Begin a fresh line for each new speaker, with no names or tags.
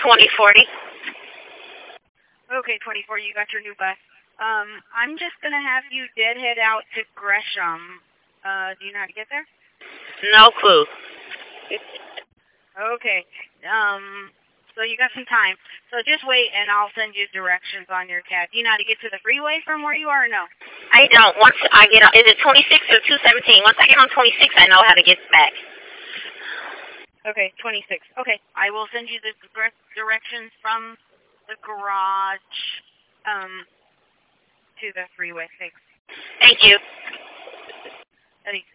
2040.
Okay, 2040, you got your new bus. I'm just going to have you deadhead out to Gresham. Do you know how to get there?
No clue.
Okay. So you got some time. So just wait, and I'll send you directions on your cab. Do you know how to get to the freeway from where you are or no?
I don't. Once I get on, is it 26 or 217? Once I get on 26, I know how to get back.
Okay, 26. Okay, I will send you the directions from the garage to the freeway. Thanks.
Thank you.
Thanks.